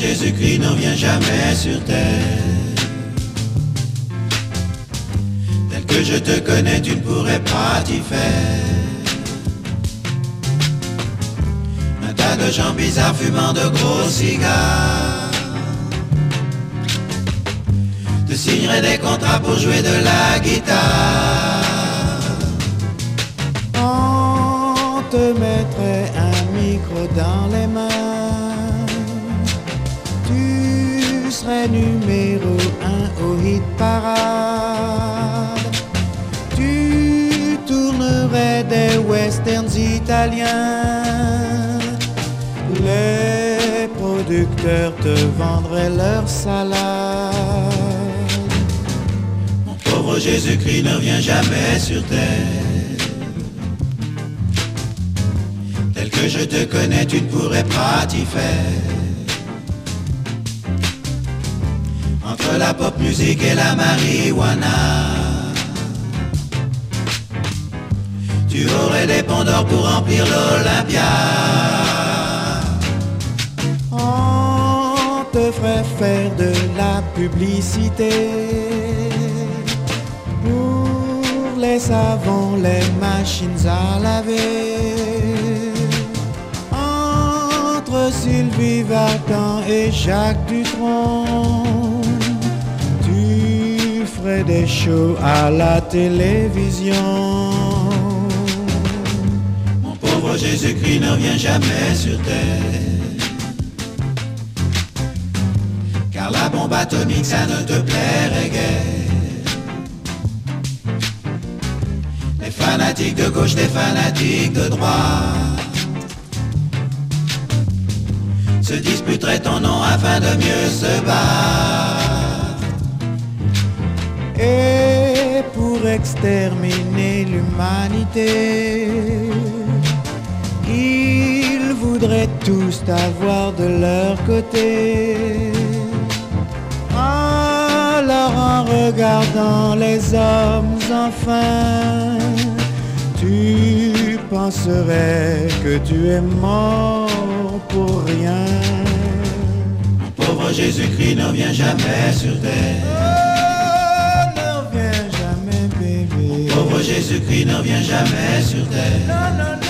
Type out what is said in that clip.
Jésus-Christ ne vient jamais sur terre. Tel que je te connais, tu ne pourrais pas t'y faire. Un tas de gens bizarres fumant de gros cigares te signeraient des contrats pour jouer de la guitare. On te mettrait un micro dans les mains, tu serais numéro 1 au hit parade. Tu tournerais des westerns italiens, les producteurs te vendraient leur salade. Mon pauvre Jésus-Christ ne vient jamais sur terre. Tel que je te connais, tu ne pourrais pas t'y faire. Entre la pop musique et la marijuana, tu aurais des ponts d'or pour remplir l'Olympia. On te ferait faire de la publicité pour les savons, les machines à laver. Entre Sylvie Vartan et Jacques Dutronc, tu ferais des shows à la télévision. Mon pauvre Jésus-Christ ne vient jamais sur terre, car la bombe atomique ça ne te plairait guère. Les fanatiques de gauche, les fanatiques de droite se disputeraient ton nom afin de mieux se battre. Et pour exterminer l'humanité, ils voudraient tous t'avoir de leur côté. Alors en regardant les hommes enfin, tu penserais que tu es mort pour rien. Mon pauvre Jésus-Christ ne vient jamais sur terre. Oh, ne reviens jamais, bébé. Pauvre Jésus-Christ ne vient jamais sur terre. Non, non,